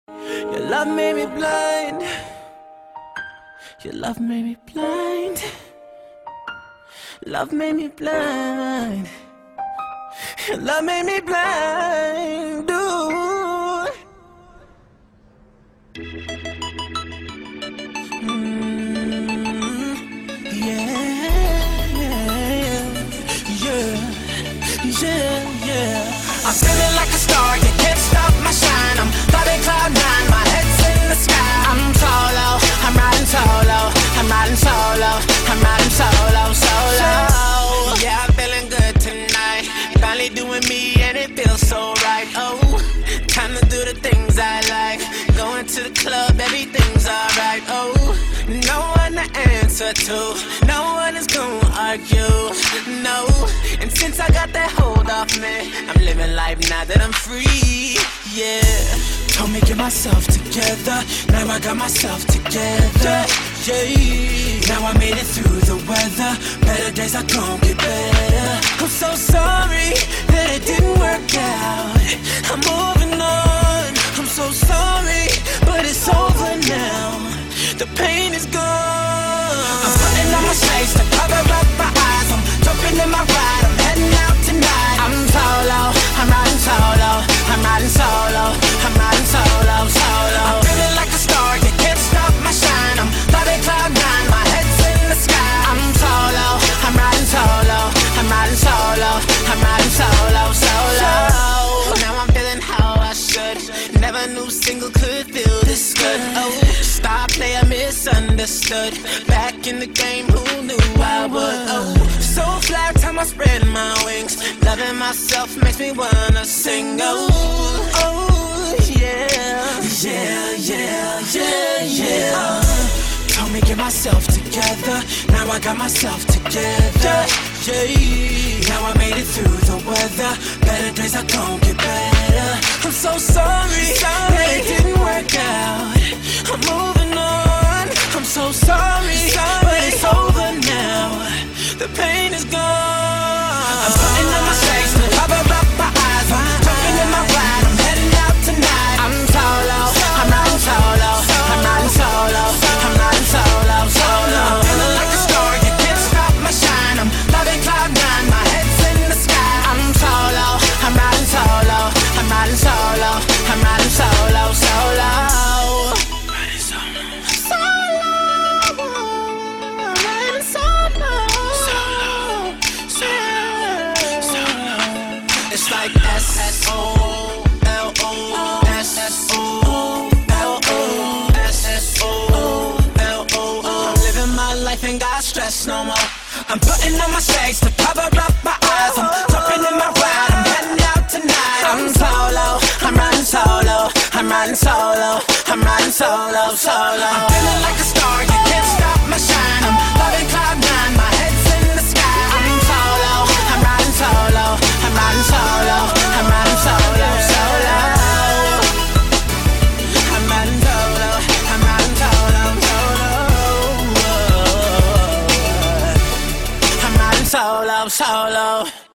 Your love made me blind. Your love made me blind. Love made me blind. Your love made me blind. Ooh. Yeah. I'm feeling like a star, you can't stop my shine. I'm flying cloud nine, my head's in the sky. I'm solo, I'm riding solo, I'm riding solo, I'm riding solo, solo. Yeah, I'm feeling good tonight. Finally doing me and it feels so right. Oh, time to do the things I like. Going to the club, everything's alright. Oh, no one to answer to, no one is gonna argue, no. And since I got that hold off me, I'm living life now that I'm free, yeah. Told me get myself together, now I got myself together, yeah. Now I made it through the weather, better days are gonna get better. I'm so sorry that it didn't work out, I'm moving on. I'm so sorry, but it's over now. The pain is gone. I'm putting on my shades to cover up my eyes. I'm jumping in my ride, I'm heading out tonight. I'm solo, I'm riding solo, I'm riding solo, I'm riding solo, solo. I'm feeling like a star, you can't stop my shine. I'm flying cloud nine, my head's in the sky. I'm solo, I'm riding solo, I'm riding solo, I'm riding solo, solo. Now I'm feeling how I should. Never knew single could feel this good. Oh, star player misunderstood. Back in the game, who knew I would? Oh, so fly time I spread my wings. Loving myself makes me wanna sing. Oh, oh, yeah. Told me get myself together, now I got myself together, yeah. Now I made it through the weather, better days are gonna get better. I'm so sorry that it didn't work out, I'm moving on. I'm so sorry, but it's over now. The pain is gone. I'm putting on my shades to cover up my eyes. I'm jumping in my ride, I'm heading out tonight. I'm solo, I'm riding solo, I'm riding solo, I'm riding solo, solo. I'm feeling like a star, you can't stop my shine. I'm loving cloud nine, my head's in the sky. I'm solo, I'm riding solo, I'm riding solo, I'm riding solo, solo. It's like S-S-O-L-O, S-S-O-L-O, S-S-O-L-O. I'm living my life, ain't got stress no more. I'm putting on my shades to cover up my eyes. I'm jumping in my ride, I'm heading out tonight. I'm solo, I'm riding solo, I'm riding solo, I'm riding solo, solo. I'm feeling like a star, you can't stop my shine. I'm loving cloud nine, my head's in the sky. I'm solo, I'm riding solo, I'm riding solo, I'm riding solo, solo. I'm riding solo, I'm riding solo, solo. I'm riding solo, solo.